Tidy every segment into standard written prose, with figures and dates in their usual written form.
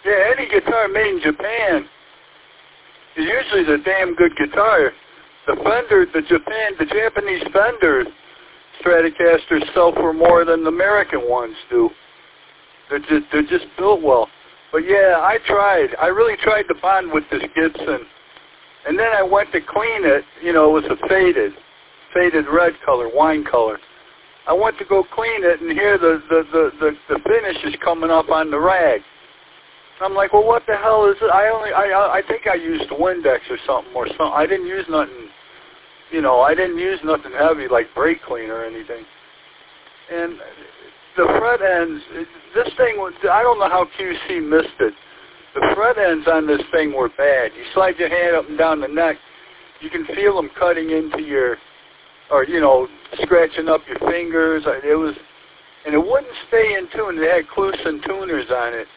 Yeah, any guitar made in Japan is usually the damn good guitar. The Fender, the Japanese Fender Stratocasters sell for more than the American ones do. They're just built well. But yeah, I really tried to bond with this Gibson. And then I went to clean it, it was a faded red color, wine color. I went to go clean it, and here the finish is coming up on the rag. I'm like, well, what the hell is it? I think I used Windex or something, I didn't use nothing, I didn't use nothing heavy like brake cleaner or anything. And the fret ends, this thing was, I don't know how QC missed it. The fret ends on this thing were bad. You slide your hand up and down the neck, you can feel them cutting into your, or, scratching up your fingers. And it wouldn't stay in tune. They had Kluson tuners on it.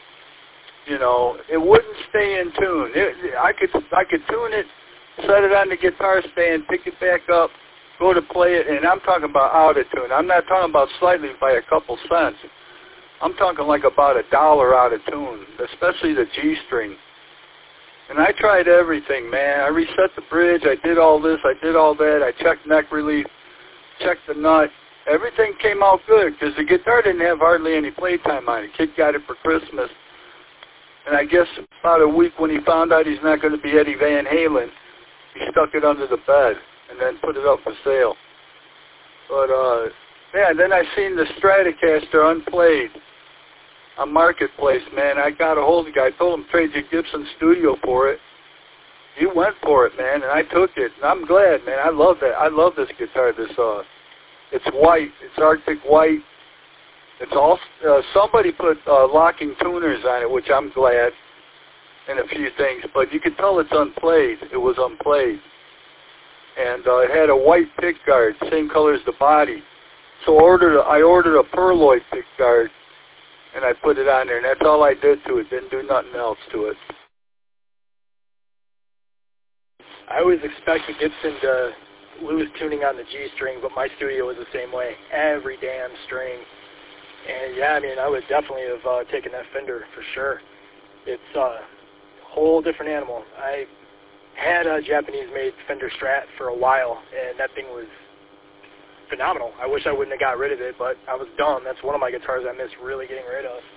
It wouldn't stay in tune. I could tune it, set it on the guitar stand, pick it back up, go to play it, and I'm talking about out of tune. I'm not talking about slightly by a couple cents. I'm talking like about $1 out of tune, especially the G string. And I tried everything, man. I reset the bridge. I did all this. I did all that. I checked neck relief, checked the nut. Everything came out good because the guitar didn't have hardly any playtime on it. Kid got it for Christmas. And I guess about a week when he found out he's not going to be Eddie Van Halen, he stuck it under the bed and then put it up for sale. But, yeah, then I seen the Stratocaster unplayed on Marketplace, man. I got a hold of the guy. I told him trade your Gibson Studio for it. He went for it, man, and I took it. And I'm glad, man. I love that. I love this guitar. It's white. It's Arctic white. It's all, somebody put locking tuners on it, which I'm glad, and a few things. But you could tell it's unplayed. It was unplayed. And it had a white pick guard, same color as the body. So I ordered a Perloy pick guard, and I put it on there, and that's all I did to it. Didn't do nothing else to it. I always expect the Gibson to lose tuning on the G string, but my studio was the same way. Every damn string. And yeah, I mean, I would definitely have taken that Fender for sure. It's a whole different animal. I had a Japanese-made Fender Strat for a while, and that thing was phenomenal. I wish I wouldn't have got rid of it, but I was dumb. That's one of my guitars I miss really getting rid of.